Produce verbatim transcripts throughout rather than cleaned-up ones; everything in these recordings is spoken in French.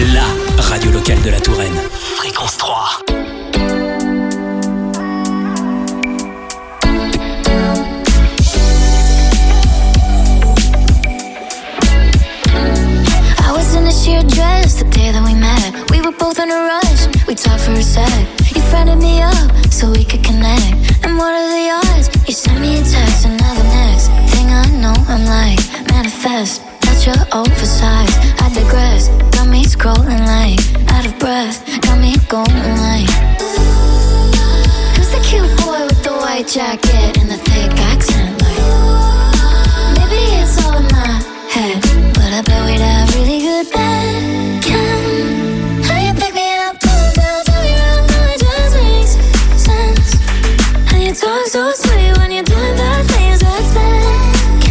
la radio locale de la Touraine. Fréquence trois. I was in a sheer dress the day that we met. We were both in a rush, we talked for a sec. You friended me up so we could connect. And what are the odds? You sent me a text and now the next thing I know I'm like, manifest. You're oversized, I digress. Got me scrolling like out of breath. Got me going like, who's the cute boy with the white jacket and the thick accent? Like, maybe it's all in my head, but I bet we'd have really good bed. Can how you pick me up, pull me down, tell me around, now it just makes sense. And you talk so sweet when you're doing bad things, that's bad.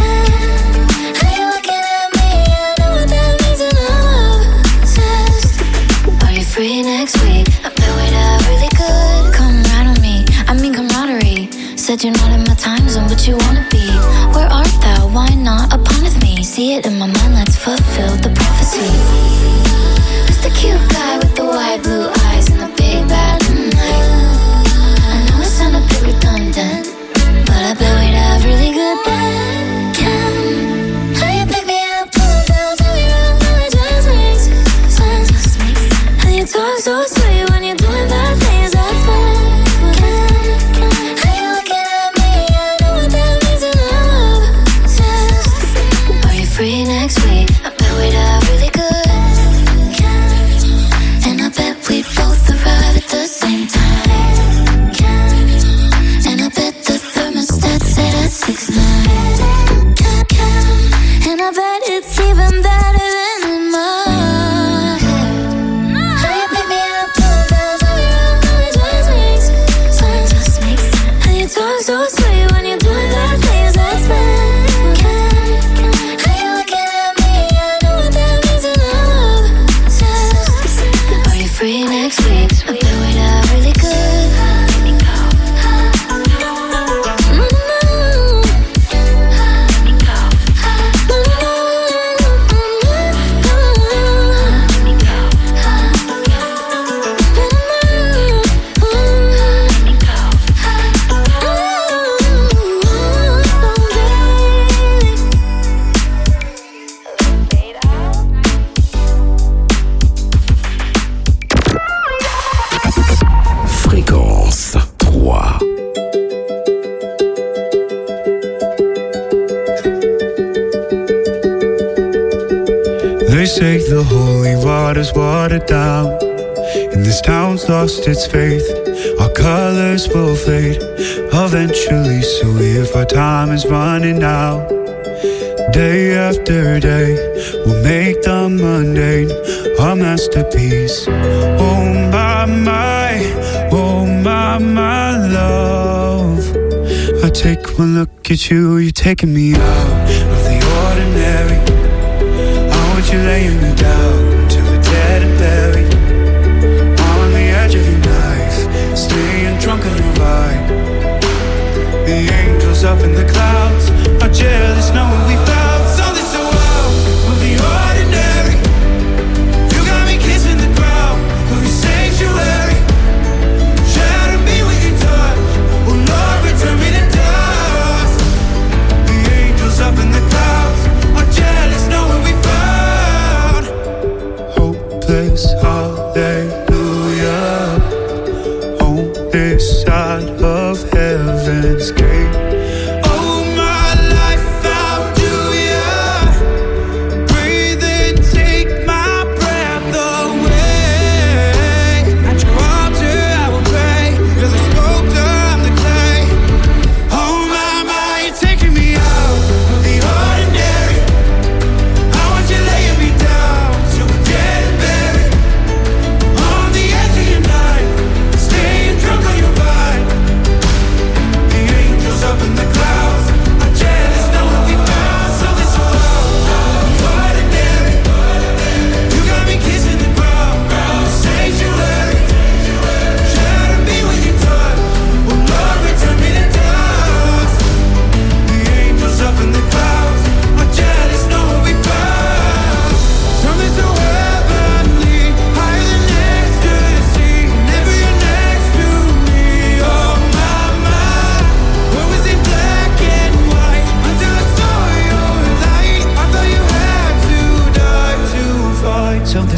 Free next week, I bet we'd have really good. Come right on me, I mean camaraderie. Said you're not in my time zone, but you wanna be. Where art thou? Why not upon with me? See it in my mind, let's fulfill the prophecy. Who's the cute guy with the white blue eyes and the big bad night? I know it sound a bit redundant, but I bet we'd have really good bed. Can how you pick me up, pull me down, tell me around, now it just makes sense. You talk so sweet when you're doing bad things, that's bad. Can, how you looking at me? I know what that means in love. Just, are you free next week? I bet we'd have really good. And I bet we'd both arrive at the same time. And I bet the thermostat set at six nine. And I bet it's even better than in mine. So sweet when you're doing that things that's bad. Can, how you looking at me? I know what that means in love. Just, are you free next week? I bet we'd have really good. Say the holy water's watered down, and this town's lost its faith. Our colors will fade eventually, so if our time is running out, day after day, we'll make the mundane our masterpiece. Oh my, my, oh my, my love, I take one look at you, you're taking me out of the ordinary. You're laying me down till we're dead and buried on the edge of your knife, staying drunk on your vibe. The angels up in the clouds are jealous knowing we found something so wild of the ordinary. You got me kissing the ground of your sanctuary. Shatter me with your touch, oh Lord, return me to dust. The angels up in the clouds are jealous knowing we found place, hallelujah, on this side of heaven's gate. Oh, my life, how do ya breathe and take my breath away? At your altar I will pray, you're the sculptor, I'm the clay. Oh, my, my, you're taking me out of the ordinary. I want you laying me down till we're dead and buried on the edge of your knife, staying drunk on your vibe. The angels up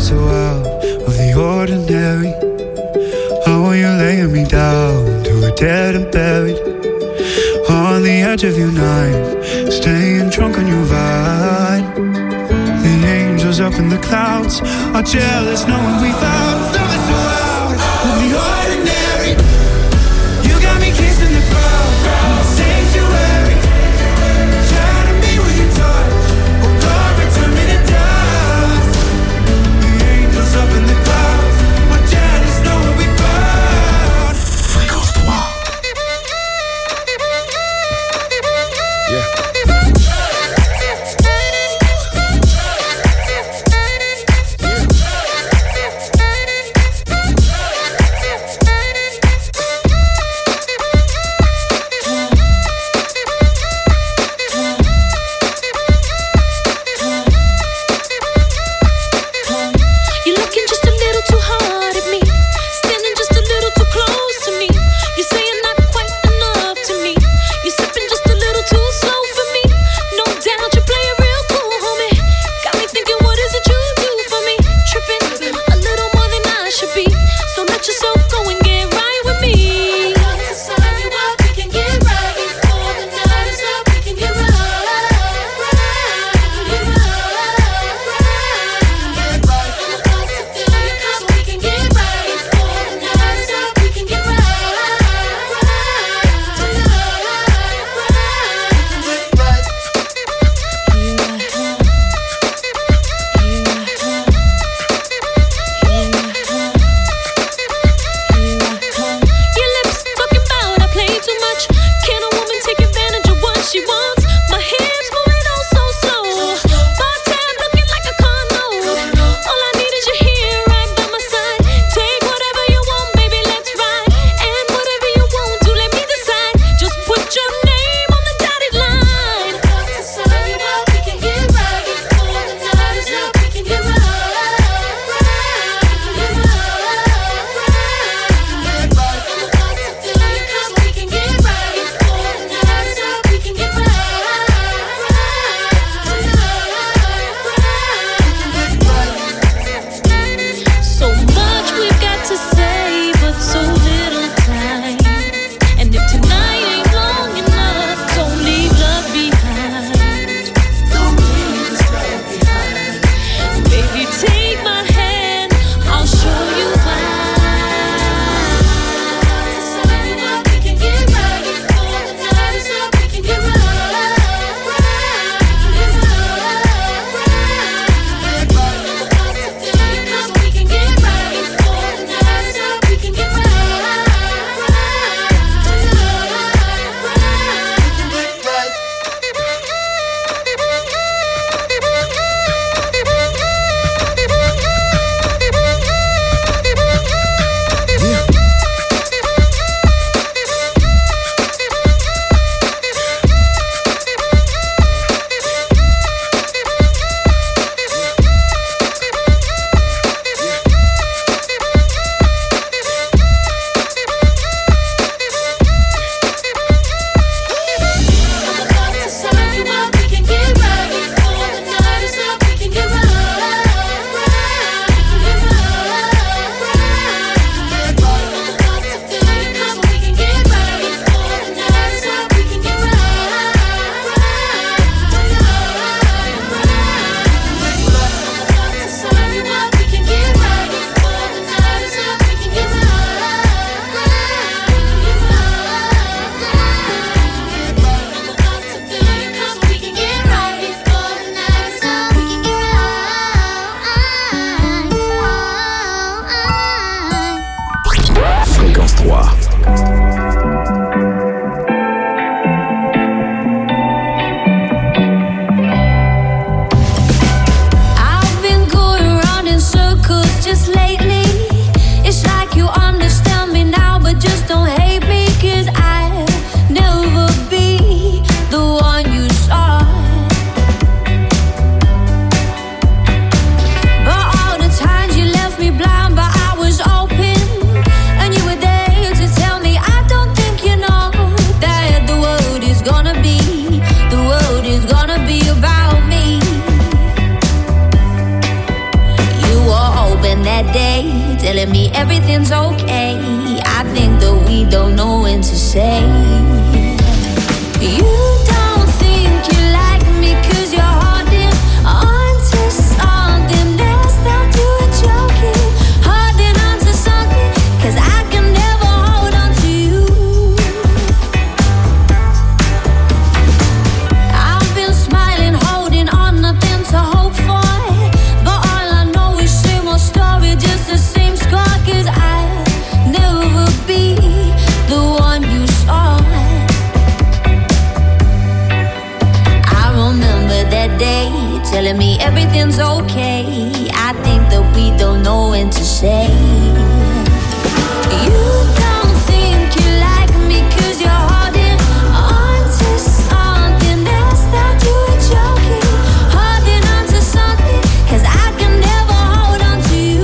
so out of the ordinary. How are you laying me down to a dead and buried on the edge of your night, staying drunk on your vine. The angels up in the clouds are jealous knowing we found something so out of the ordinary. You got me kissing the ground, sanctuary. Shadow me with your touch, oh God, return me to dust. The angels up in the clouds are jealous knowing we found Fréquence trois. But all the times you left me blind, but I was open, and you were there to that day, telling me everything's okay. I think that we don't know when to say. You don't think you like me 'cause you're holding on to something else that you were joking. Holding on to something 'cause I can never hold on to you. I've been smiling, holding on, nothing to hope for. But all I know is same old story, just the same scar. 'Cause I'll never be the one you saw. That day, telling me everything's okay. I think that we don't know when to say. You don't think you like me 'cause you're holding on to something else that you were joking. Holding on to something 'cause I can never hold on to you.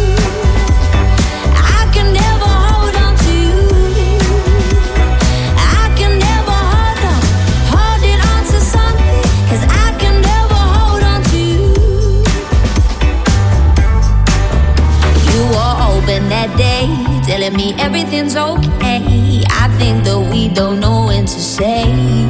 I can never hold on to you. I can never hold on, holding on to something 'cause I can never hold on to you. You were open that day, telling me everything's okay. I think that we don't know when to say.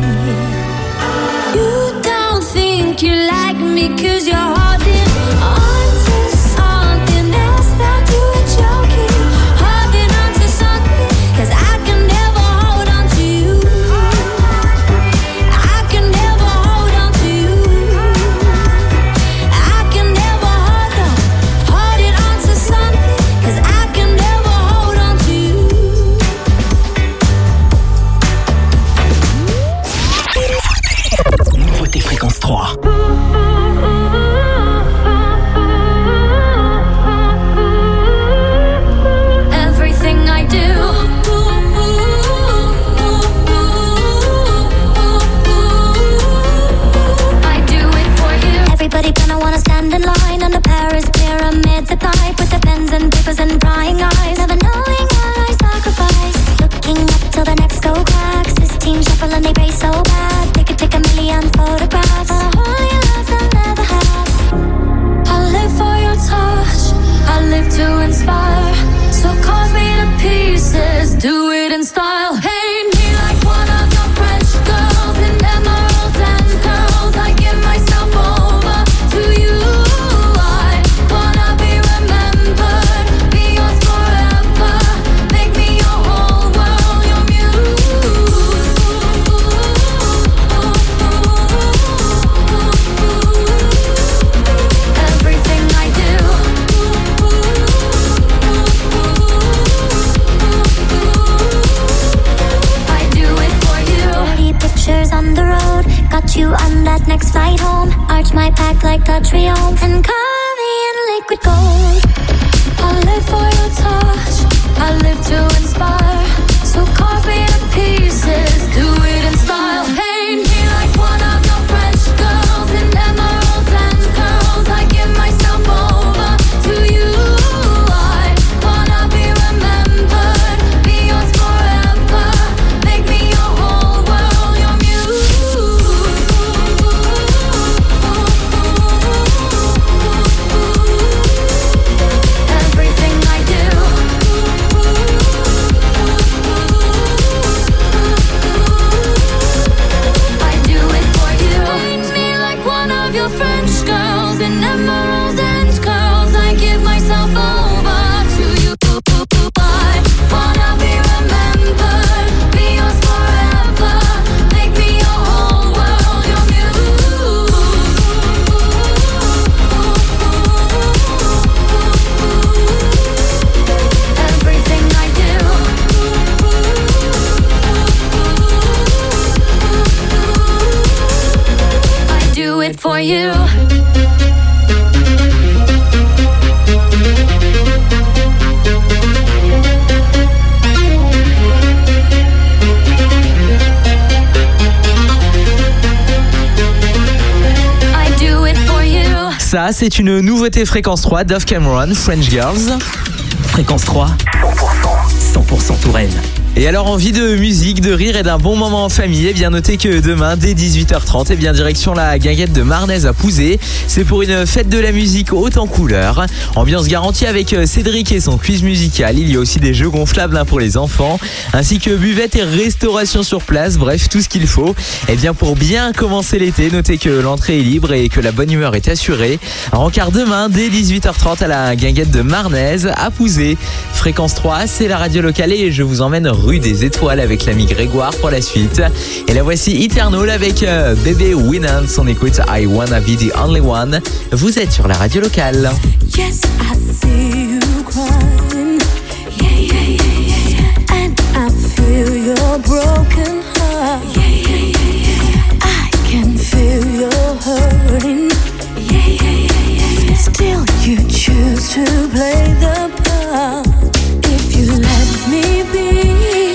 You don't think you like me 'cause you're holding on to something else that you were joking. Holding on to something 'cause I can never hold on to you. I can never hold on to you. I can never hold on, holding on to something 'cause I can never hold on to you. Nouveauté fréquence trois. Everything I do, I do it for you. Everybody gonna wanna stand in line on the Paris pyramids at night with their pens and papers and prying eyes, never knowing what I sacrificed. Looking up till the next go cracks. Sistine Chapel and they pray so bad they could take a million photographs. A holy love they'll never have. I live for your touch, I live to inspire. So carve me to pieces, do it in style. Paint me like one of your French girls in emeralds and pearls. I give myself over to you. I wanna be remembered, be yours forever. Make me your whole world, your muse. Everything I do, I do it for you. Pretty pictures on the road, got you on that next flight home. Arch my back like a triumph and cover me in liquid gold. I live for your touch, I live to inspire. So carve me to pieces, do it in style. Paint me like one of your French girls in emeralds and pearls. I give myself over to you. I wanna be remembered, be yours forever. Make me your whole world, your muse. Everything I do, I do it for you. Paint me like one of your French girls in emeralds and curls. I give myself over to you. I wanna be remembered, be yours forever. Make me your whole world, your muse. Everything I do, I do it for you. I do it for you. Ça, c'est une nouveauté Fréquence trois, Dove Cameron, French Girls. Fréquence trois, cent pour cent, cent pour cent Touraine. Et alors, envie de musique, de rire et d'un bon moment en famille, eh bien notez que demain, dès dix-huit heures trente, eh bien direction la guinguette de Marnez à Pouzé. C'est pour une fête de la musique haute en couleurs. Ambiance garantie avec Cédric et son quiz musical. Il y a aussi des jeux gonflables hein, pour les enfants, ainsi que buvette et restauration sur place. Bref, tout ce qu'il faut. Eh bien, pour bien commencer l'été, notez que l'entrée est libre et que la bonne humeur est assurée. Rencard demain, dès dix-huit heures trente, à la guinguette de Marnez à Pouzé. Fréquence trois, c'est la radio locale et je vous emmène rue des Étoiles avec l'ami Grégoire pour la suite. Et la voici Eternal avec euh, Bébé Winans. On écoute I Wanna Be The Only One. Vous êtes sur la radio locale. Yes, I see you crying. Yeah, yeah, yeah, yeah. And I feel your broken heart. Yeah, yeah, yeah, yeah. I can feel your hurting. Yeah, yeah, yeah, yeah. Still you choose to play the part. If you let me be,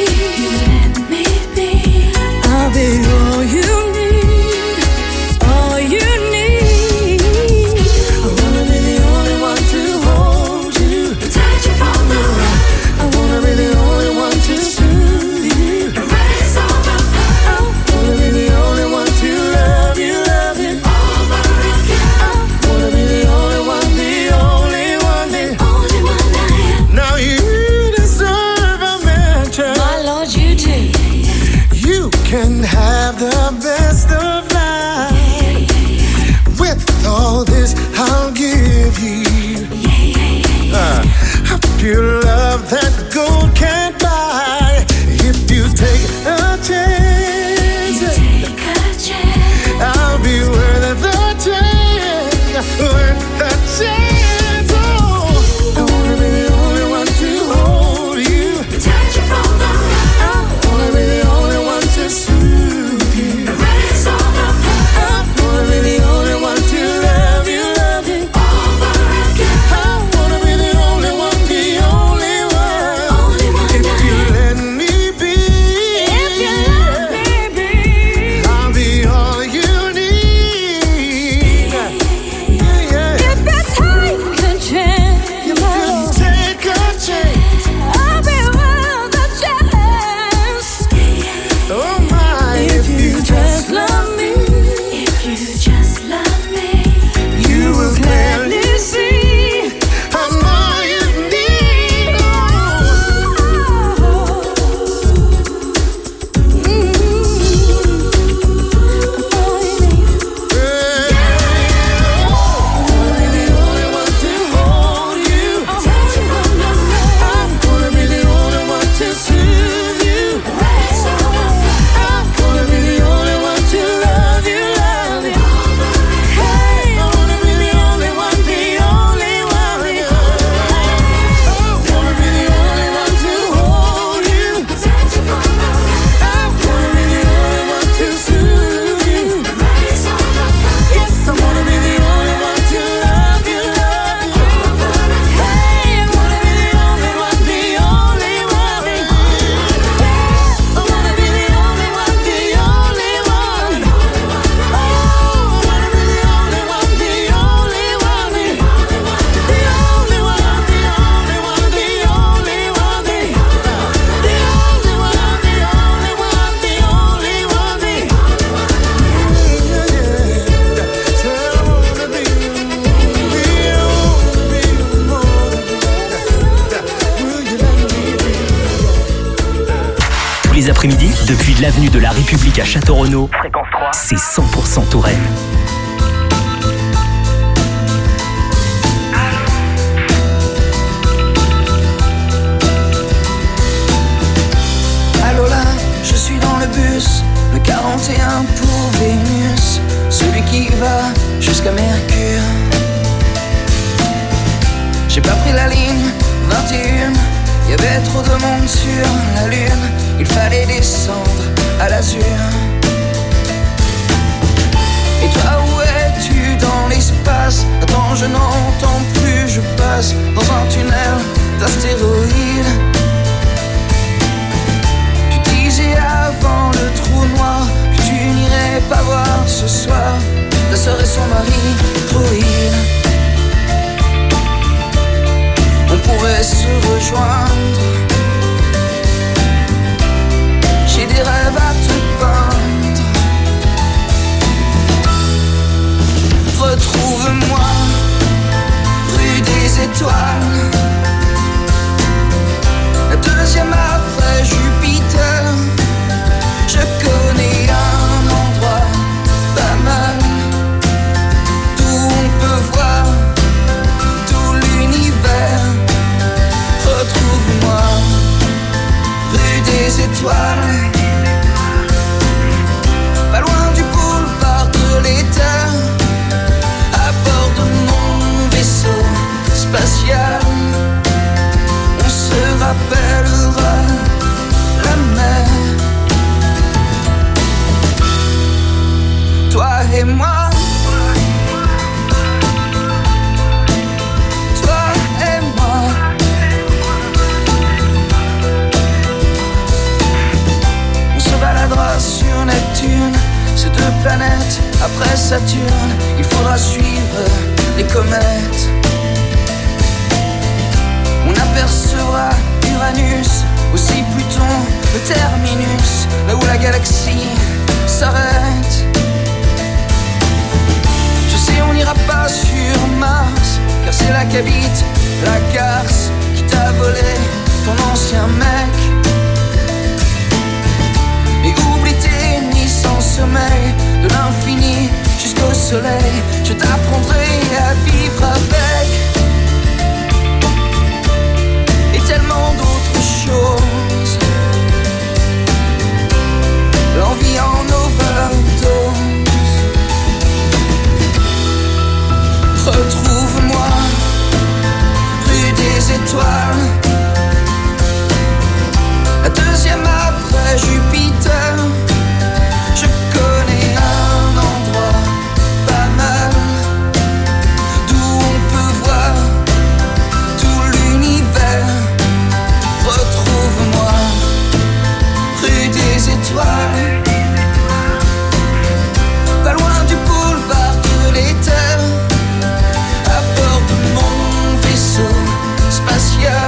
I'll be all you need, all you need. I wanna be the only one to hold you, touch you from the right. I wanna be the only one to soothe you, erase all the pain. I wanna be the only one to love you, love you over again. I wanna be the only one, the only one, the only one I am. Now you deserve a mansion, my Lord, you do. You can have the best of life. Yeah, yeah, yeah. With all this I'll give you, yeah, yeah, yeah, yeah. Uh, a pure love that gold can't buy. If you take a chance, you take a chance, I'll be worth the chance, worth the chance. Oh, I wanna be the only one to hold you, touch you from the right. I wanna be the only one to soothe you, erase all the pain. I wanna be the only one to love you, love you Over again. I wanna be the only one, the only one, Only one if I you am. let me be, If you let me be, I'll be all you need. Yeah, yeah. if you take a chance, You can take a chance. I'll be worth the chance. Oh my, If you just love me, if you just love me, you will clearly clearly see. I'm all you need. Les après-midi, depuis l'avenue de la République à Château-Renaud, Fréquence trois, c'est cent pour cent Touraine. Allô là, je suis dans le bus, le quarante et un pour Vénus, celui qui va jusqu'à Mercure. J'ai pas pris la ligne vingt et un, y avait trop de monde sur la lune, il fallait descendre à l'azur. Et toi où es-tu dans l'espace? Attends, je n'entends plus, je passe dans un tunnel d'astéroïdes. Tu disais avant le trou noir que tu n'irais pas voir ce soir ta sœur et son mari droïde. On pourrait se rejoindre calme, on se rappellera la mer. Toi et moi, toi et moi. On se baladera sur Neptune, ces deux planètes après Saturne. Il faudra suivre les comètes. On apercevra Uranus, aussi Pluton, le terminus, là où la galaxie s'arrête. Je sais, on n'ira pas sur Mars, car c'est là qu'habite la garce qui t'a volé ton ancien mec. Et oublie tes nuits sans sommeil, de l'infini jusqu'au soleil, je t'apprendrai à vivre avec. Et tellement d'autres choses, l'envie en overdose. Retrouve-moi, rue des étoiles, la deuxième après Jupiter. Je connais un endroit pas mal, d'où on peut voir tout l'univers. Retrouve-moi, rue des étoiles, pas loin du boulevard de l'éther, à bord de mon vaisseau spatial.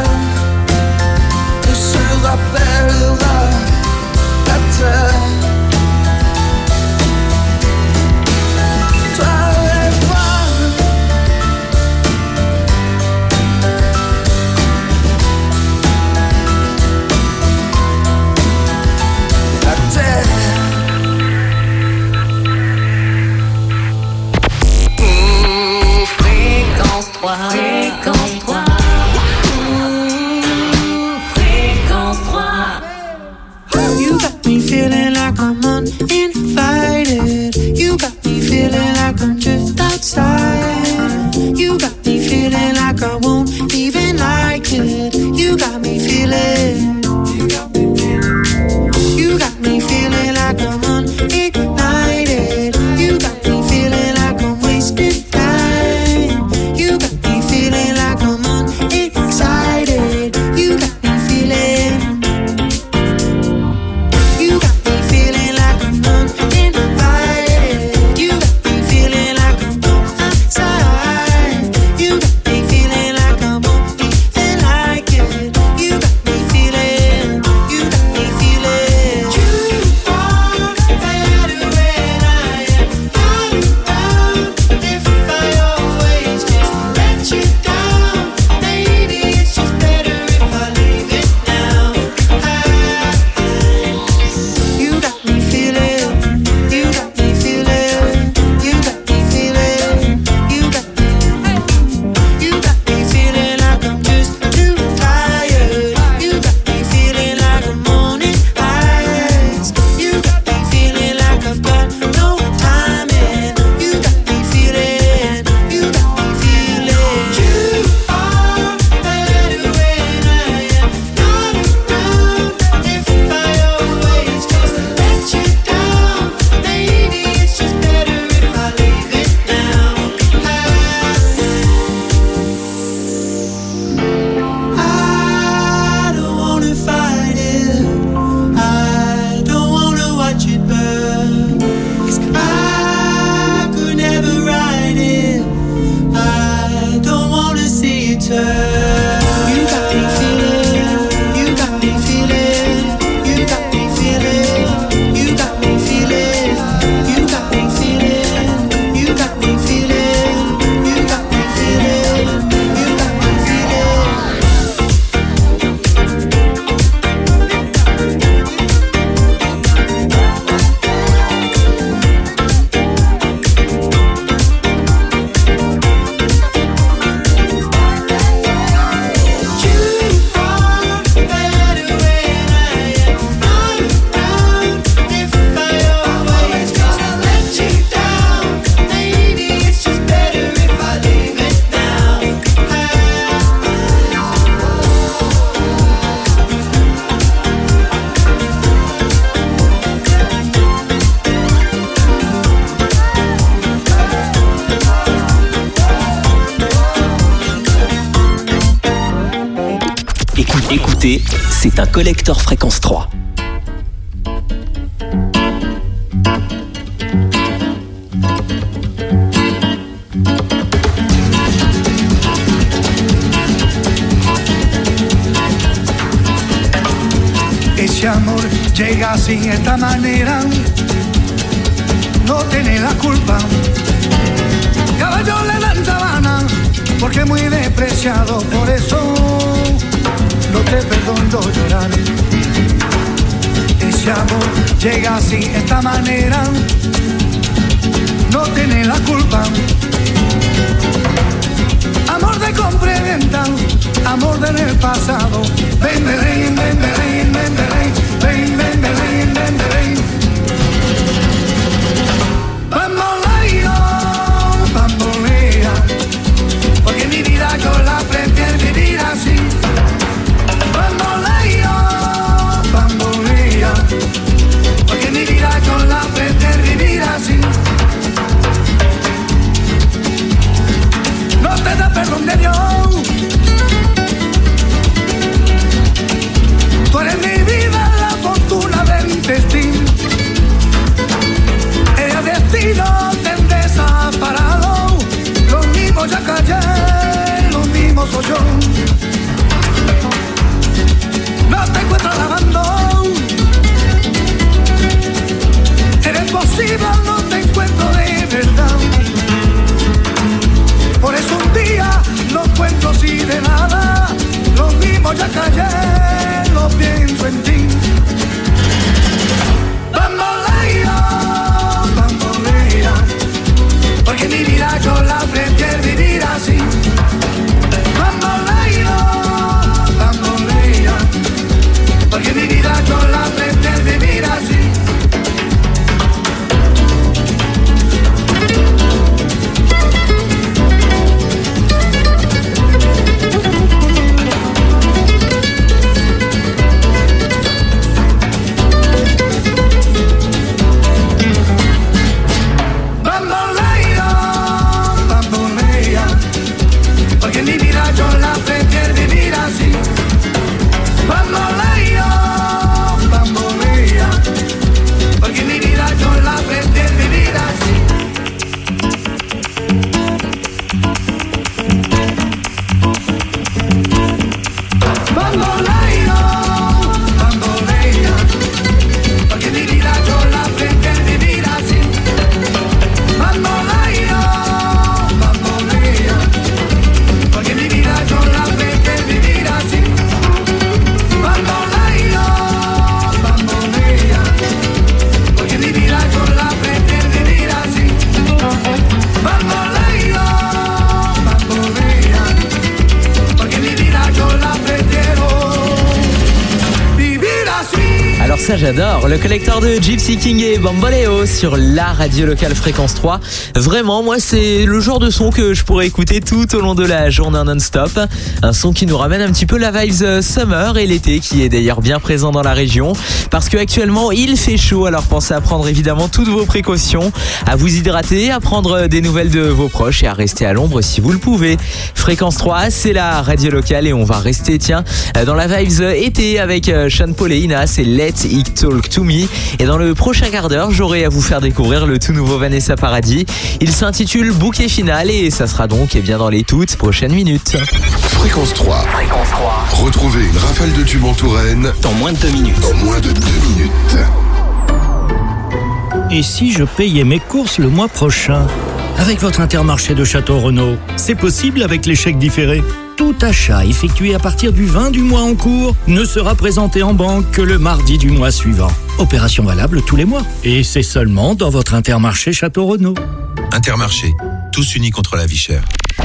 Écoutez, c'est un collector fréquence trois. Ese amor llega así, esta manera, no tiene la culpa. Caballo le dan sabana, porque muy despreciado, por eso no te perdono llorar. Ese amor llega así, esta manera, no tiene la culpa. Amor de compra y venta, amor del pasado. Ven, ven, ven, ven, ven, ven, ven, ven, ven, ven, ven, ven. Bamboleo, bambolea, porque mi vida yo la prefiero vivir así. Bamboleo, bambolea, porque mi vida yo la prefiero vivir así. No te da perdón de Dios. Tú eres mi vida, la fortuna del destino. El destino te han desamparado. Lo mismo ya callé, lo mismo soy yo. No te encuentro lavando. Eres posible, no te encuentro de verdad. Por eso un día no cuento así de nada. Lo mismo ya callé, lo pienso en ti. Bamboleo, bambolea, porque mi vida yo la prefiero vivir así. Bamboleo, bambolea, porque mi vida yo la prefiero vivir así. Ça j'adore, le collecteur de Gypsy King et Bamboleo sur la radio locale fréquence trois. Vraiment, moi c'est le genre de son que je pourrais écouter tout au long de la journée non-stop. Un son qui nous ramène un petit peu la vibes summer et l'été qui est d'ailleurs bien présent dans la région. Parce qu'actuellement il fait chaud, alors pensez à prendre évidemment toutes vos précautions, à vous hydrater, à prendre des nouvelles de vos proches et à rester à l'ombre si vous le pouvez. Fréquence trois, c'est la radio locale et on va rester tiens dans la vibes été avec Sean Paul et Ina, c'est Let's It Talk to Me. Et dans le prochain quart d'heure, j'aurai à vous faire découvrir le tout nouveau Vanessa Paradis. Il s'intitule Bouquet Final et ça sera donc eh bien, dans les toutes prochaines minutes. Fréquence trois. Fréquence trois. Retrouvez une rafale de tubes en Touraine dans moins de deux minutes. Dans moins de deux minutes. Et si je payais mes courses le mois prochain avec votre Intermarché de Château-Renaud? C'est possible avec les chèques différés. Tout achat effectué à partir du vingt du mois en cours ne sera présenté en banque que le mardi du mois suivant. Opération valable tous les mois. Et c'est seulement dans votre Intermarché Château-Renaud. Intermarché, tous unis contre la vie chère.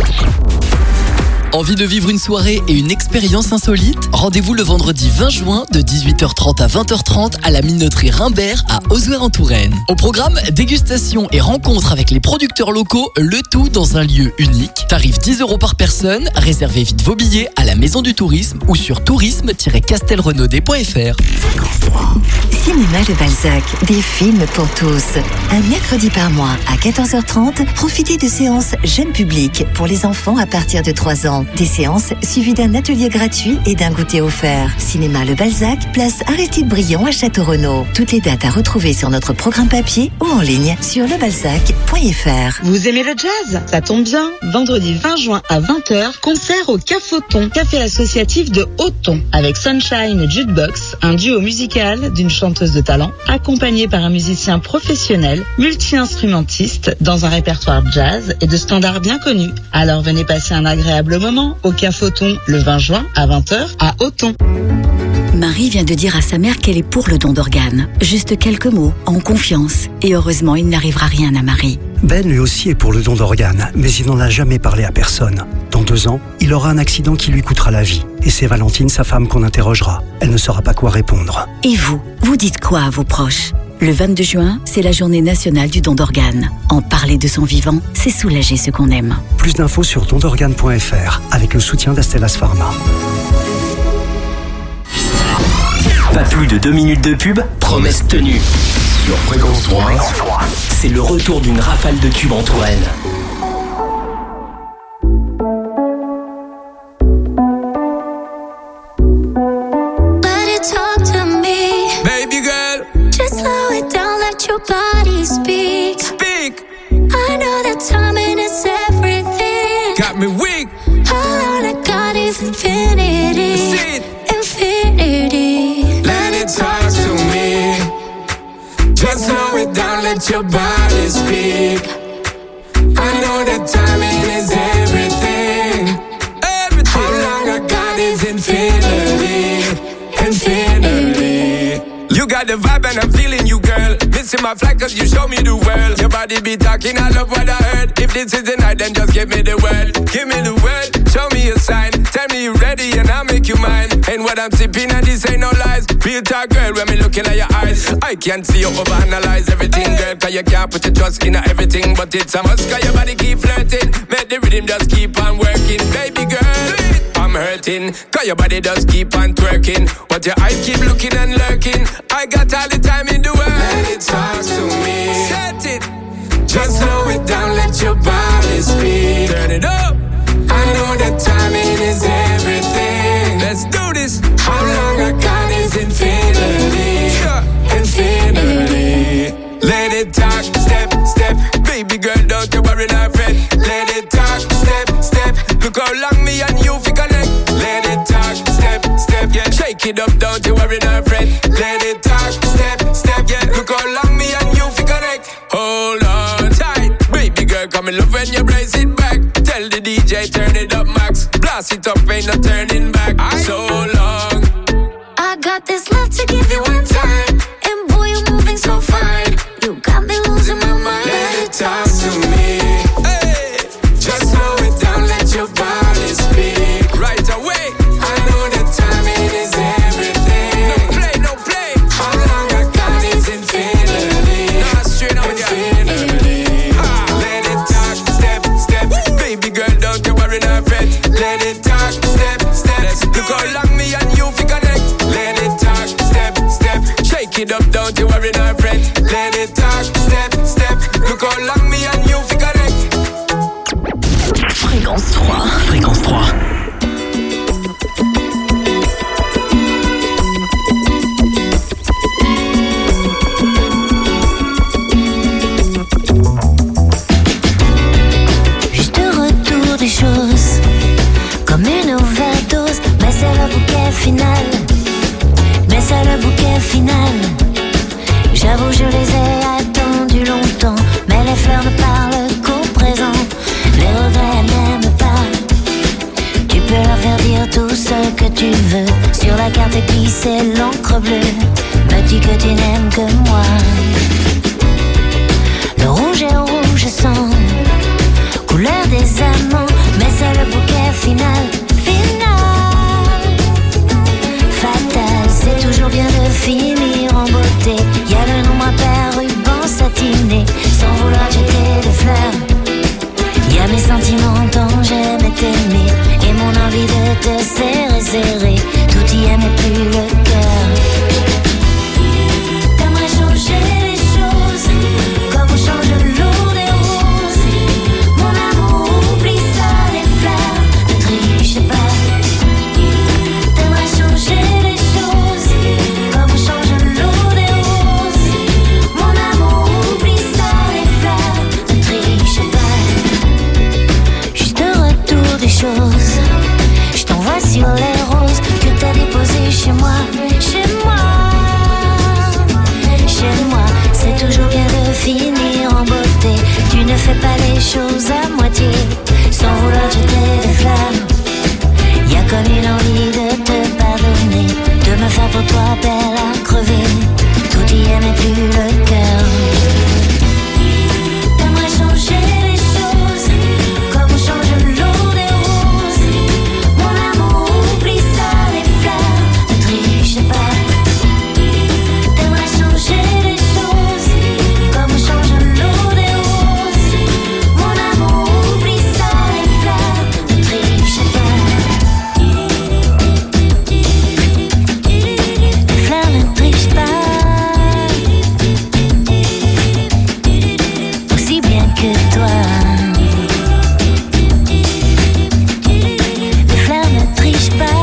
Envie de vivre une soirée et une expérience insolite? Rendez-vous le vendredi vingt juin de dix-huit heures trente à vingt heures trente à la minoterie Rimbert à Ozouer-en-Touraine. Au programme, dégustation et rencontre avec les producteurs locaux, le tout dans un lieu unique. Tarif dix euros par personne, réservez vite vos billets à la Maison du Tourisme ou sur tourisme tiret castelrenaudais point f r. Cinéma Le Balzac, des films pour tous. Un mercredi par mois à quatorze heures trente, profitez de séances jeunes publics pour les enfants à partir de trois ans. gratuitement. Des séances suivies d'un atelier gratuit et d'un goûter offert. Cinéma Le Balzac, place Aristide Briand à Château-Renaud. Toutes les dates à retrouver sur notre programme papier ou en ligne sur lebalzac point f r. Vous aimez le jazz? Ça tombe bien. Vendredi vingt juin à vingt heures, concert au Cafoton, café associatif de Auton, avec Sunshine et Jukebox, un duo musical d'une chanteuse de talent, accompagnée par un musicien professionnel, multi-instrumentiste, dans un répertoire jazz et de standards bien connus. Alors venez passer un agréable moment au Cafoton le vingt juin à vingt heures à Auton. Marie vient de dire à sa mère qu'elle est pour le don d'organes. Juste quelques mots, en confiance. Et heureusement, il n'arrivera rien à Marie. Ben lui aussi est pour le don d'organes, mais il n'en a jamais parlé à personne. Dans deux ans, il aura un accident qui lui coûtera la vie. Et c'est Valentine, sa femme, qu'on interrogera. Elle ne saura pas quoi répondre. Et vous, vous dites quoi à vos proches? Le vingt-deux juin, c'est la journée nationale du don d'organes. En parler de son vivant, c'est soulager ceux qu'on aime. Plus d'infos sur don d'organes point f r, avec le soutien d'Astellas Pharma. Pas plus de deux minutes de pub, promesse tenue. Sur Fréquence trois, c'est le retour d'une rafale de tubes en Touraine. Your body speak. Speak. I know that timing is everything. Got me weak. All I got is infinity. See it. Infinity. Let it talk to me. Just slow it down, let your body speak. I know that timing is everything. Everything. How long I got is infinity. Infinity. You got the vibe and I'm feeling you, girl. Missing my flight cause you show me the world. Your body be talking, I love what I heard. If this is the night, then just give me the word. Give me the word, show me a sign. Tell me you're ready and I'll make you mine. And what I'm sipping and this ain't no lies. Real talk, girl, when me looking at your eyes. I can't see you overanalyze everything, girl. Cause you can't put your trust in everything. But it's a must cause your body keep flirting. Make the rhythm just keep on working. Baby girl, I'm hurting. Cause your body just keep on twerking. But your eyes keep looking and lurking. I got all the time in the world. Let it talk to me. Set it. Just slow it down, let your body speak. Turn it up. I know that timing is everything. Let's do this. How long I got is infinity. Yeah. Infinity. Let it talk, step, step. Baby girl, don't you worry, not fret. Let it talk, step, step. Look how long me and you fi connect. Let it talk, step, step. Yeah, shake it up, don't you worry, not fret. Let it talk, step, step. Yeah, look how long me and you fi connect. Hold on tight, baby girl, come in love when you brace it back. Tell the D J turn it up max. Blast it up, ain't no turning back. So long. I got this love to give you one time. And boy, you're moving so fine. You got me losing my mind. Let it talk to me. Hey, just slow it down, let your body speak. Right away. I know that timing is everything. No play, no play. How long I got is infinity. Nah, straight on infinity. Ah, let it talk, step, step. Woo. Baby girl, don't you worry, not fret. Let it talk, step, step. Look how long me and you fi connect. Let it talk, step, step. Shake it up, don't you worry, not fret. Let it talk, step, step. Look how long me and you fi connect. Fréquence trois. Fréquence trois. Juste retour des choses, comme une overdose. Mais c'est le bouquet final. Mais c'est le bouquet final. J'avoue, je les ai attendus longtemps. Mais les fleurs ne parlent qu'au présent. Les regrets n'aiment pas. Tu peux leur faire dire tout ce que tu veux. Sur la carte écrite, c'est l'encre bleue. Me dis que tu n'aimes que moi. Le rouge est rouge sang, couleur des amants. Mais c'est le bouquet final. Final. Fatal, c'est toujours bien de finir en beauté. Y'a le nombre impair, ruban satiné. Sans vouloir jeter des fleurs. Y'a mes sentiments dont j'aimais t'aimer. Et mon envie de te serrer, serrer. Tout y est mais plus le cœur. T'aimerais changer les choses, comme on change l'eau des roses. Mon amour, oublie ça, les fleurs. Le tri violet rose que t'as déposé chez moi. Chez moi, chez moi, c'est toujours bien de finir en beauté. Tu ne fais pas les choses à moitié, sans vouloir jeter des flammes. Y'a comme une envie de te pardonner, de me faire pour toi belle à crever. Tout y est mais plus le cœur. T'aimerais changer les choses, comme on change l'eau des roses. Mon amour, oublie ça, les fleurs, ne triche pas. T'aimerais changer les choses, comme on change l'eau des roses. Mon amour, oublie ça, les fleurs, ne triche pas. Les fleurs ne trichent pas, aussi bien que toi. Les fleurs ne trichent pas.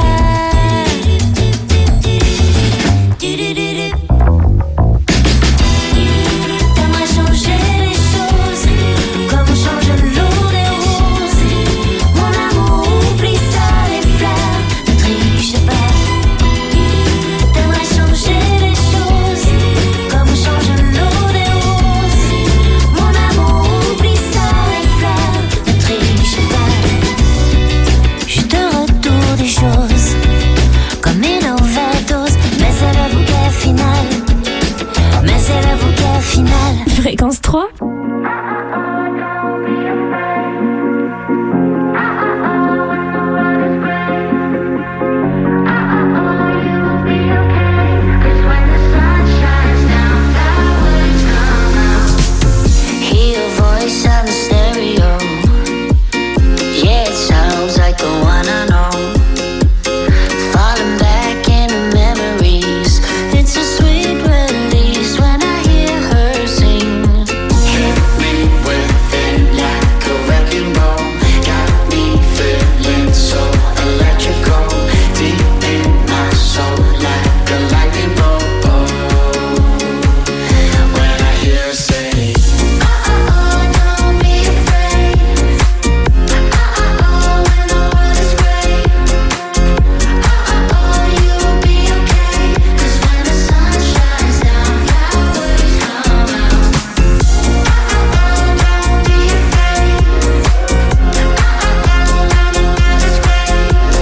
T'aimerais changer les choses, comme on change l'eau des roses. Mon amour, oublie ça, les fleurs ne trichent pas. T'aimerais changer les choses, comme on change l'eau des roses. Mon amour, oublie ça, les fleurs ne trichent pas. Juste un retour des choses, comme une overdose, mais c'est le bouquet final. Mais c'est le bouquet final. Fréquence trois. Hear your voice on the stereo. Yeah, it sounds like the one I know. Falling back into memories. It's a sweet release when I hear her sing. Hit me with it like a wrecking ball. Got me feeling so electrical. Deep in my soul like a lightning bolt. When I hear her say, don't be afraid. Oh, when the world is gray. Oh, you'll be okay. 'Cause when the sun shines down, flowers come out. Don't be afraid. Oh, when the world is gray.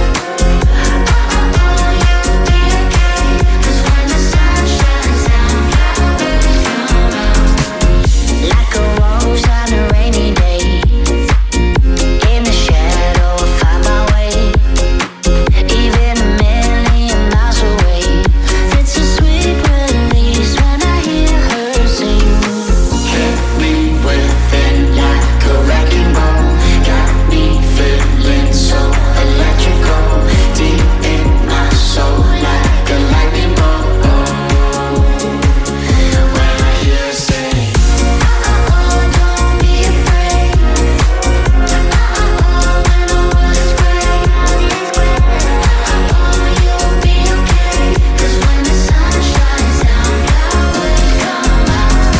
Oh, you'll be okay. 'Cause when the sun shines down, flowers come out. Like a rose on a rainy day. In the shadow, I find my way. Even a million miles away. It's a sweet release when I hear her sing. Hit me with it like a wrecking ball. Got me feeling so electrical. Deep in my soul like a lightning bolt. When I hear her say, don't be afraid. Oh, when the world is gray. Oh, you'll be okay. 'Cause when the sun shines down, flowers come out.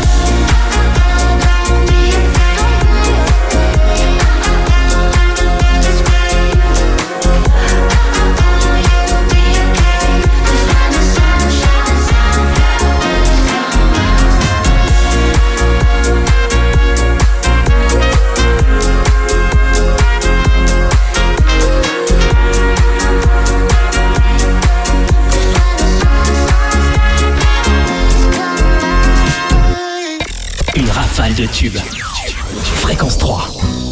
Don't be afraid. Oh, when the world is gray. Oh, you'll be okay. 'Cause when the sun shines down, flowers come out. Une rafale de tubes. Fréquence trois.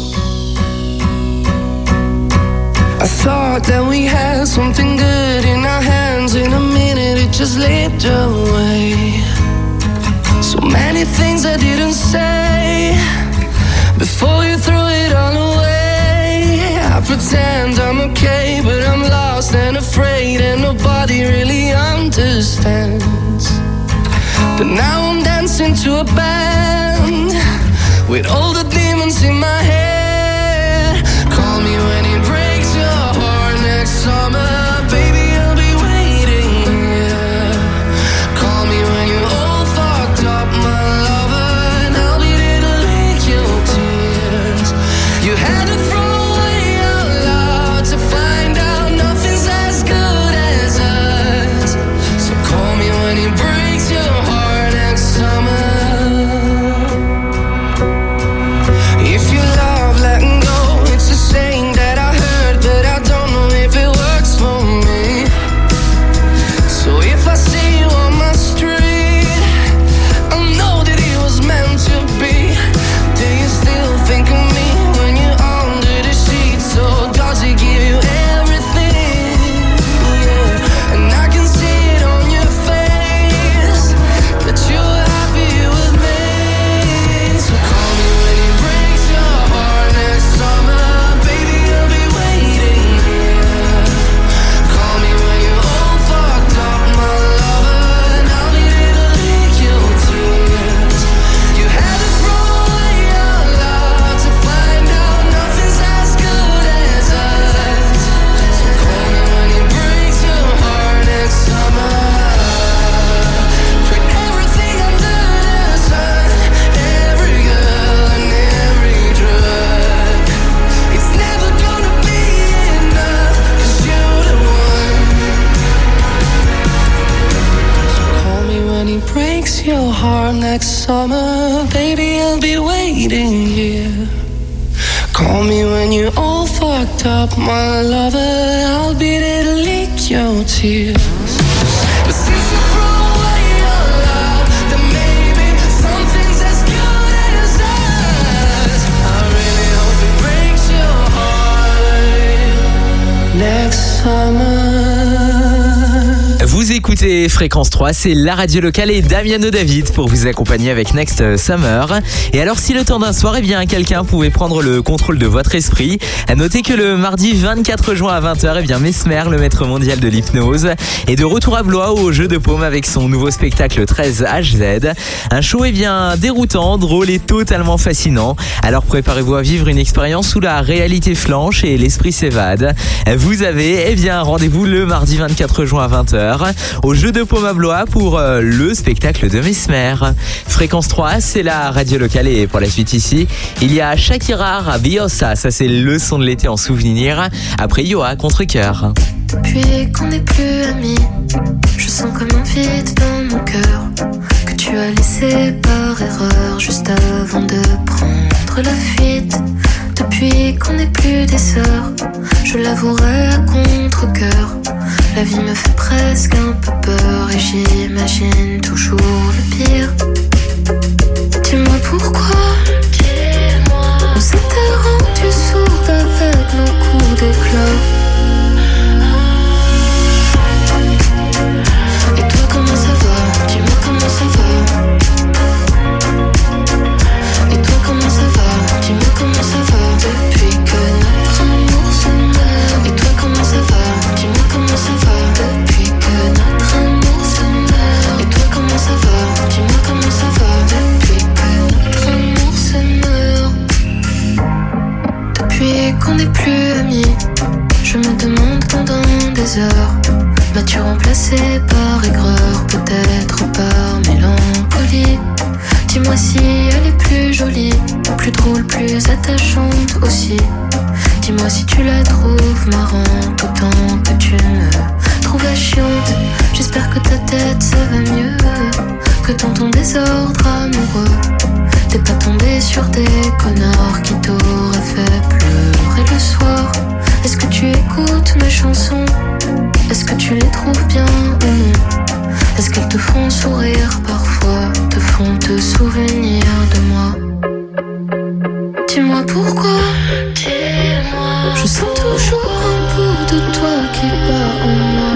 I thought that we had something good in our hands. In a minute it just slipped away. So many things I didn't say before you threw it all away. I pretend I'm okay, but I'm lost and afraid, and nobody really understands. But now I'm dancing to a band with all the demons in my head. Call me when it breaks your heart next summer, baby, I'll be waiting here. Call me when you're all fucked up, my lover, and I'll be there to lick your tears. You had to throw away out loud to find out nothing heart next summer. Baby, I'll be waiting here. Call me when you're all fucked up, my lover. I'll be there to lick your tears. But since you throw away your love, then maybe something's as good as us. I really hope it breaks your heart next summer. Vous écoutez Fréquence trois, c'est la radio locale et Damiano David pour vous accompagner avec Next Summer. Et alors si le temps d'un soir, eh bien quelqu'un pouvait prendre le contrôle de votre esprit, à noter que le mardi vingt-quatre juin à vingt heures, eh bien Mesmer, le maître mondial de l'hypnose, est de retour à Blois au Jeu de Paume avec son nouveau spectacle treize H Z. Un show eh bien déroutant, drôle et totalement fascinant. Alors préparez-vous à vivre une expérience où la réalité flanche et l'esprit s'évade. Vous avez eh bien rendez-vous le mardi vingt-quatre juin à vingt heures au Jeu de Paume à Blois pour euh, le spectacle de Mesmer. Fréquence trois, c'est la radio locale et pour la suite ici, il y a Shakira Rabiosa, ça c'est le son de l'été en souvenir, après Yoa contre cœur. Depuis qu'on n'est plus amis, je sens comme un vide dans mon cœur que tu as laissé par erreur juste avant de prendre la fuite. Depuis qu'on n'est plus des sœurs, je l'avouerai à contre-cœur. La vie me fait presque un peu peur et j'imagine toujours le pire. Dis-moi pourquoi on s'était rendu sourd avec nos coups d'éclat. Et toi comment ça va? Dis-moi comment ça va? Et toi comment ça va? Dis-moi comment ça va? Depuis que notre amour se meurt. Et toi comment ça va? Dis-moi comment ça va? Depuis que notre amour se meurt. Et toi comment ça va? Dis-moi comment ça va? Depuis que notre amour se meurt. Depuis qu'on n'est plus amis, je me demande pendant des heures, m'as-tu remplacé par aigreur, peut-être par mélancolie? Dis-moi si elle est plus jolie, plus drôle, plus attachante aussi. Dis-moi si tu la trouves marrante autant que tu me trouvais chiante. J'espère que ta tête ça va mieux, que dans ton désordre amoureux t'es pas tombé sur des connards qui t'auraient fait pleurer le soir. Est-ce que tu écoutes mes chansons? Est-ce que tu les trouves bien ou non? Est-ce qu'elles te font sourire parfois, te font te souvenir de moi? Dis-moi pourquoi. Dis-moi. Je sens toujours un bout de toi qui bat en moi.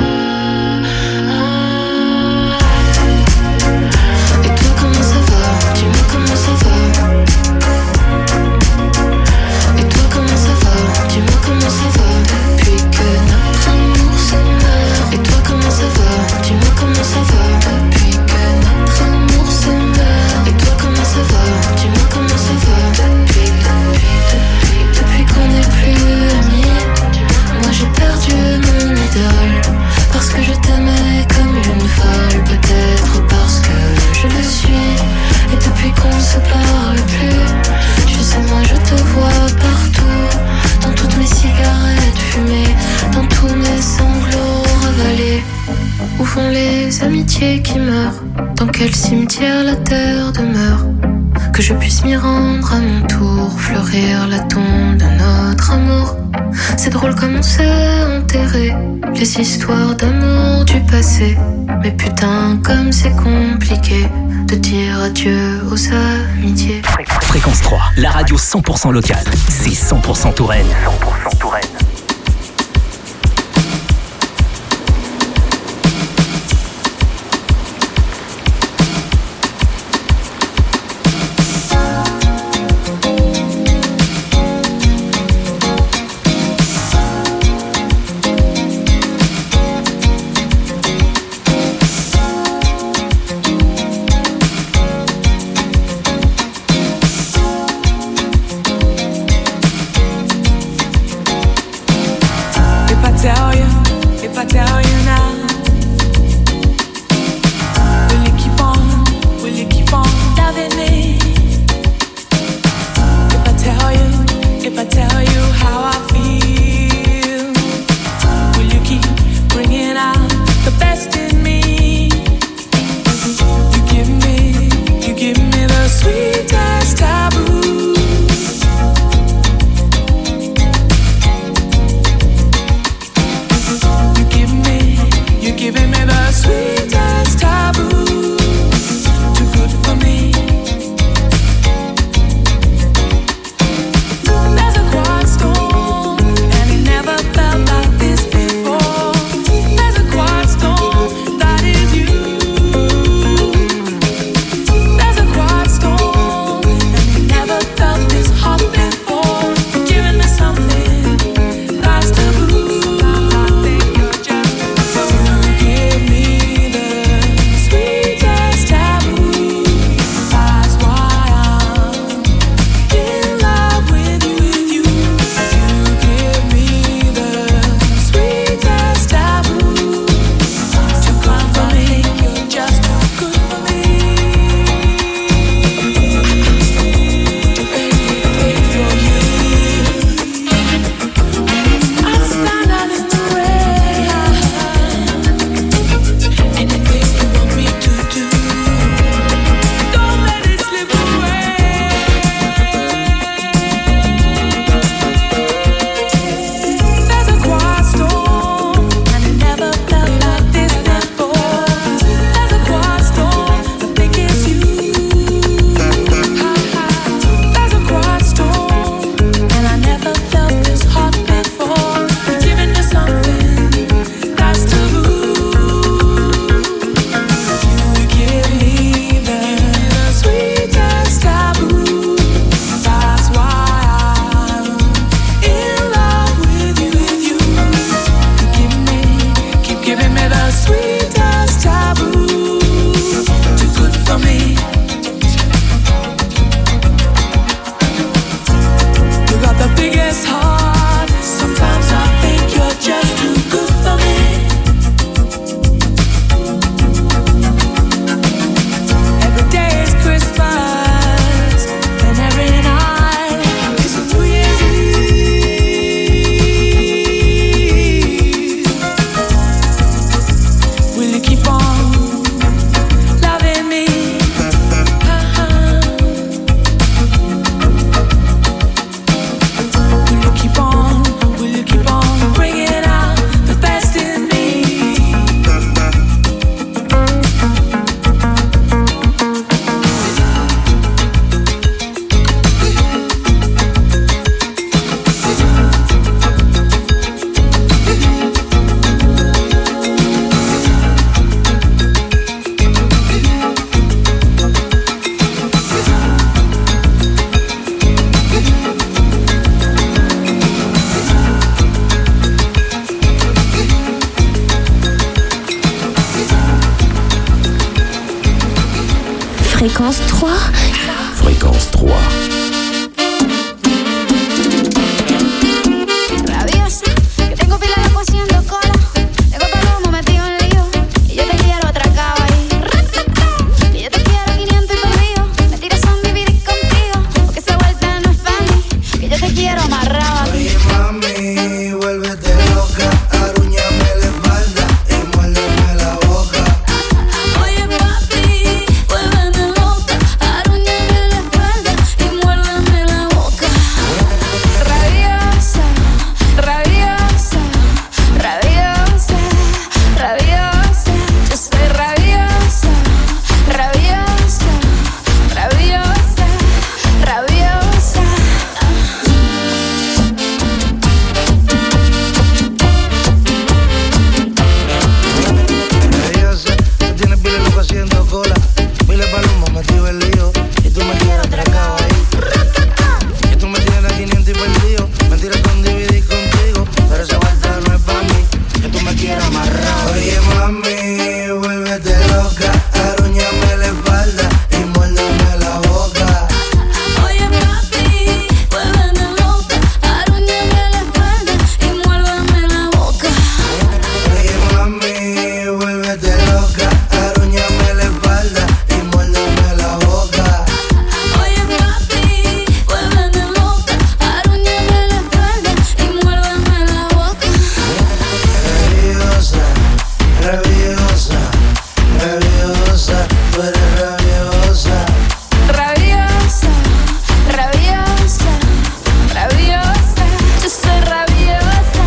Et toi comment ça va? Dis-moi comment ça va? Et toi comment ça va? Dis-moi comment ça va? Depuis que notre amour se meurt. Et toi comment ça va? Dis-moi comment ça va? Depuis que notre amour se meurt. Et toi comment ça va? Dis-moi comment ça va? Depuis, depuis, depuis qu'on n'est plus amis. Moi j'ai perdu mon idole parce que je t'aimais comme une folle. Peut-être parce que je le suis. Et depuis qu'on se parle plus, tu sais moi je te vois partout. Dans toutes mes cigarettes fumées, dans tous mes sanglots ravalés. Où vont les amitiés qui meurent? Dans quel cimetière la terre demeure? Que je puisse m'y rendre à mon tour, fleurir la tombe de notre amour. C'est drôle comme on s'est enterré les histoires d'amour du passé. Mais putain comme c'est compliqué de dire adieu aux amitiés. Fréquence trois, la radio cent pour cent locale, c'est cent pour cent Touraine. cent pour cent Touraine. Best in me, you give me sweet as taboo. Too good for me. You got the biggest heart. Sometimes I think you're just too good for me. Every day is Christmas, and every night is New Year's Eve. Will you keep on loving me? Will you keep on, will you keep on bringing out the best in me? Fréquence trois. Fréquence trois. Rabiosa, que tengo pila de haciendo cola. Tengo palomo metido en lío. Y yo te quiero atracado ahí. Que yo te quiero quinientos y perdido. Me tiras a vivir contigo. Porque esa vuelta no es para mí. Que yo te quiero amarrado aquí. Oye, mami, vuélvete loca. Arúñame la espalda y muérdeme la boca. Oye, papi, vuélveme loca. Arúñame la espalda y muérdeme la boca. Rabiosa, rabiosa, rabiosa, rabiosa. Yo soy rabiosa, rabiosa, rabiosa, rabiosa. Rabiosa, tú tienes pila loco haciendo cola. Pila palomo metido en lío. Y tú me quieres atracado ahí. Que tú me tienes a quinientos y perdido. Mentiras con dividir contigo. Pero esa vuelta no es para mí. Que tú me quieres amarrado. Oye, mami, vuélvete loca. Arúñame la espalda y muérdeme la boca. Oye, papi, vuélveme loca. Arúñame la espalda y muérdeme la boca. Oye, mami, vuélvete loca. Arúñame la espalda y muérdeme la boca. Oye, papi, vuélveme loca. Arúñame la espalda y muérdeme la boca. Rabiosa, rabiosa, rabiosa, tú eres rabiosa. Rabiosa, rabiosa, rabiosa. Yo soy rabiosa.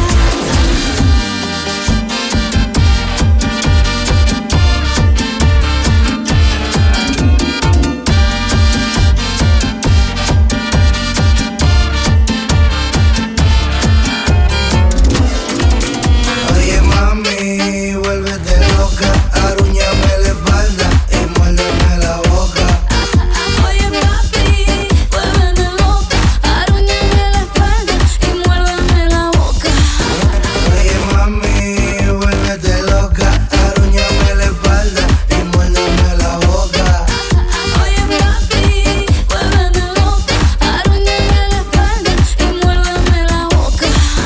Oye, mami, vuélvete loca. Arúñame la espalda y muérdeme la boca. Oye, papi, vuélveme loca. Arúñame la espalda y muérdeme la boca. Oye, mami, vuélvete loca. Arúñame la espalda y muérdeme la boca. Oye, papi, vuélveme loca. Arúñame la espalda y muérdeme la boca.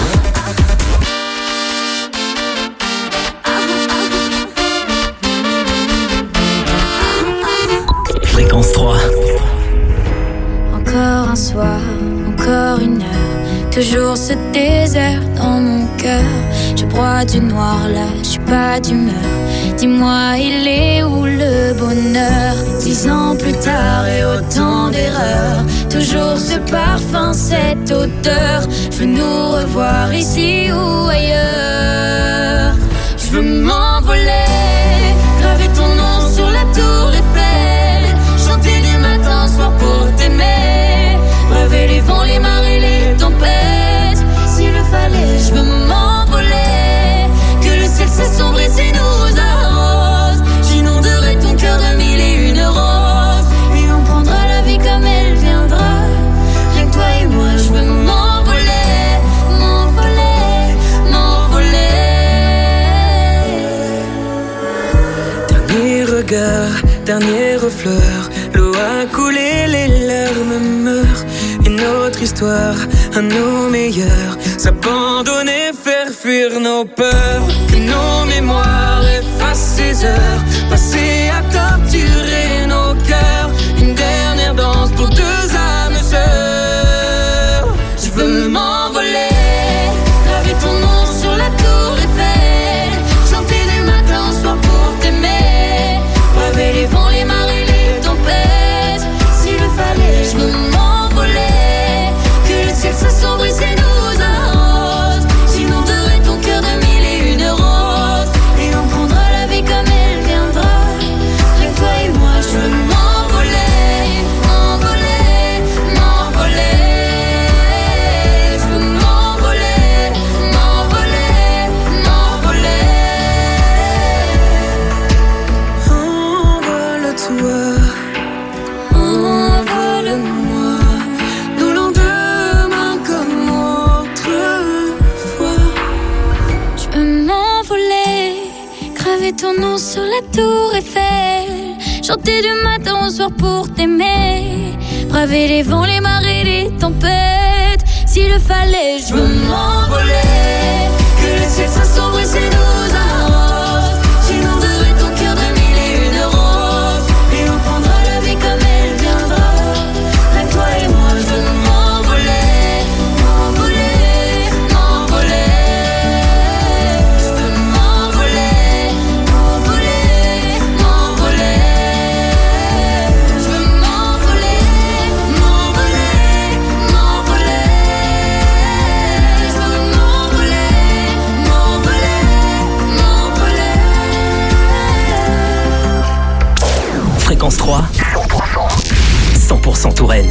Fréquence trois. Encore un soir, encore une heure, toujours ce désert dans mon cœur. Je broie du noir là, je suis pas d'humeur. Dis-moi, il est où le bonheur? Dix ans plus tard et autant d'erreurs, toujours ce parfum, cette odeur. Je veux nous revoir ici ou ailleurs. Je veux m'envoler, graver ton nom sur la tour Eiffel, chanter du matin au soir pour t'aimer, rêver les vents, les marées, les tempêtes. S'il le fallait, je veux m'envoler, que le ciel s'assombrisse et nous arrose. J'inonderai ton cœur de mille et une roses, et on prendra la vie comme elle viendra. Rien que toi et moi, je veux m'envoler, m'envoler, m'envoler. regard, dernier refleur. L'eau a coulé, les larmes meurent. Une autre histoire, à nos meilleurs. S'abandonner, faire fuir nos peurs. Que nos mémoires effacent ces heures passées à torturer nos cœurs. Une dernière danse pour deux âmes sœurs. Je veux m'envoler, graver ton nom sur la tour Eiffel. Chanter du matin au soir pour t'aimer. Braver les vents, les marées, les tempêtes. S'il le fallait, je veux m'envoler. Que le ciel s'assombrit et nous arrose. J'inonderai ton cœur de mille et une roses. Et on prendra la vie comme elle viendra. Rien que toi et moi, je veux m'envoler, m'envoler, m'envoler. Je veux m'envoler, m'envoler, m'envoler. Envole-toi, envole-moi. Nous lendemain comme autrefois. Je veux m'envoler, graver ton nom sur la tour Eiffel. Chanter du matin au soir pour t'aimer. Braver les vents, les marées, les tempêtes. S'il le fallait, je veux m'envoler. Que le ciel s'assombrit et nous arrose. J'inonderai ton cœur de mille et une roses. Et on prendra la vie comme elle viendra. Rien que toi et moi, je veux m'envoler, m'envoler, m'envoler. Je veux m'envoler, m'envoler, m'envoler. Je veux m'envoler, m'envoler, m'envoler. Je veux m'envoler, m'envoler, m'envoler. Fréquence trois, cent pour cent. cent pour cent Touraine.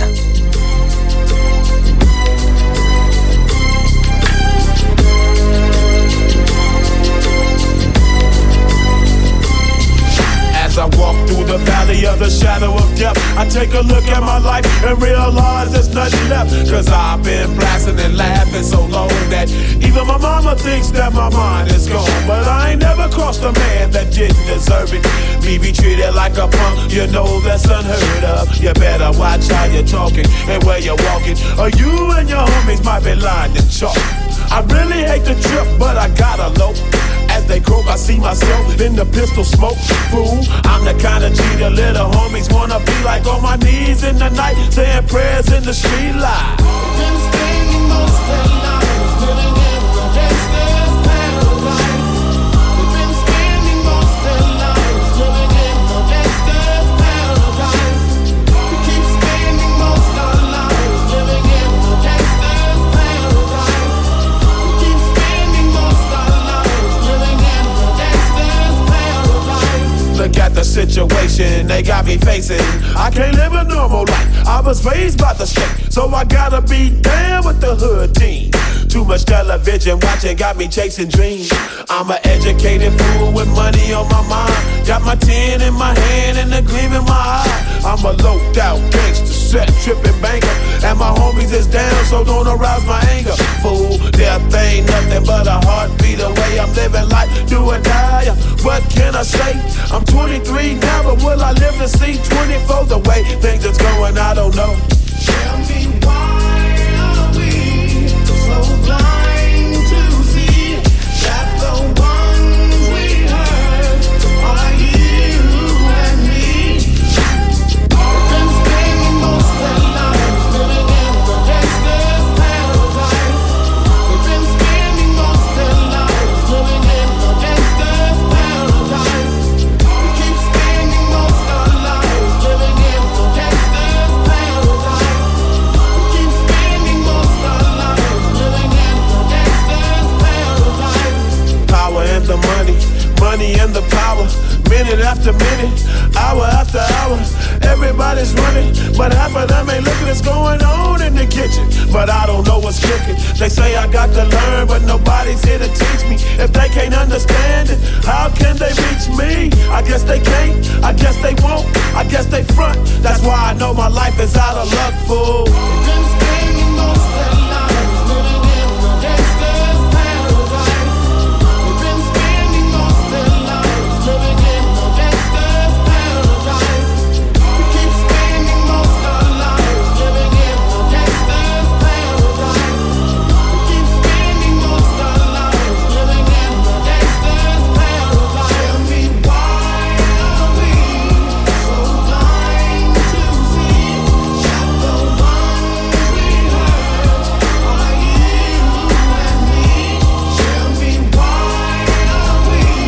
As I walk through the valley of the shadow of death, I take a look at my life and realize there's nothing left. Cause I've been blasting and laughing so long that even my mama thinks that my mind is gone. But I ain't never crossed a man that didn't deserve it. Me be treated like a punk, you know that's unheard of. You better watch how you're talking and where you're walking, or you and your homies might be lying to chalk. I really hate the trip, but I gotta low. As they croak, I see myself in the pistol smoke. Fool, I'm the kind of G the little homies wanna be like, on my knees in the night, saying prayers in the street light. Been spending most of their lives living in the gangster's paradise. We've been spending most of their lives living in the gangster's paradise. We keep spending most of our lives living in the gangster's paradise. We keep spending most of our lives living in the gangster's paradise. Look at the situation they got me facing. I can't live a normal life. I was raised by the state, so I gotta be down with the hood team. Too much television watching got me chasing dreams. I'm an educated fool with money on my mind. Got my tin in my hand and a gleam in my eye. I'm a loped out gangster, set tripping banker, and my homies is down, so don't arouse my anger. Fool, death ain't nothing but a heartbeat away. I'm living life, do or die. What can I say? I'm twenty-three now, but will I live to see twenty-four? The way things is going, I don't know. Tell me why are we so blind to see that the ones we hurt are you and me? We've been spending most of our lives living in the gangster's paradise. We've been spending most of our lives living in the gangster's paradise. We keep spending most of our lives living in the gangster's paradise. We keep spending most of our lives living in the gangster's paradise. Power and the money, money and the power. Minute after minute, hour after hour, everybody's running, but half of them ain't looking what's going on in the kitchen. But I don't know what's cooking. They say I got to learn, but nobody's here to teach me. If they can't understand it, how can they reach me? I guess they can't, I guess they won't, I guess they front. That's why I know my life is out of luck, fool.